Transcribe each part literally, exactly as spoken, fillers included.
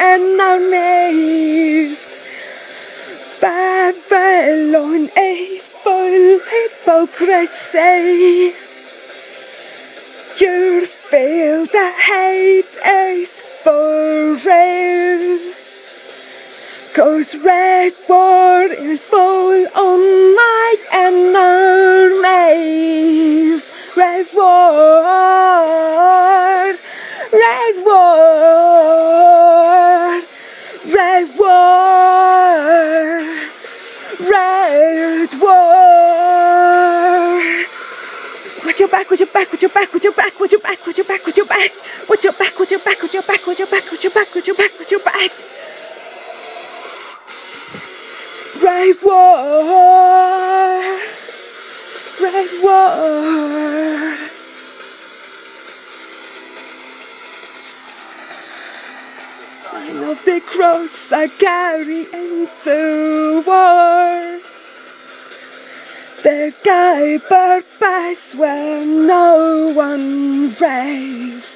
enemies. Babylon is full of hypocrisy. You feel the hate is for real. Cause red war is full on my enemies. Red war, red war, red war, red war. Watch your back, watch your back, watch your back, watch your back, watch your back, watch your back, watch your back, watch your back, watch your back, watch your back, watch your back, watch your back, watch your back, watch your back. Red war, red war. Sign of the cross I carry into war. The Khyber Pass where no one raves.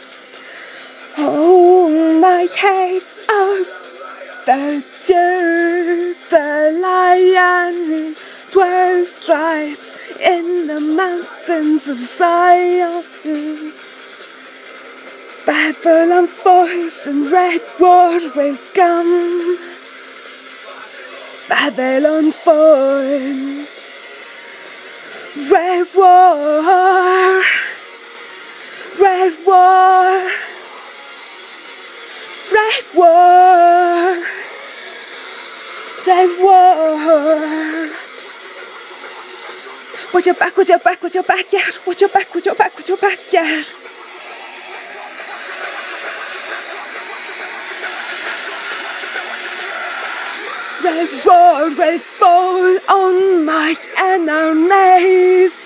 Hold my head up, the Jew, the lion, twelve tribes in the mountains of Zion. Babylon falls and red war will come. Babylon falls. Red war, red war, red war, red war. Watch your back, watch your back, watch your backyard. Watch your back, watch your back, watch your backyard. Red war will fall on my enemies.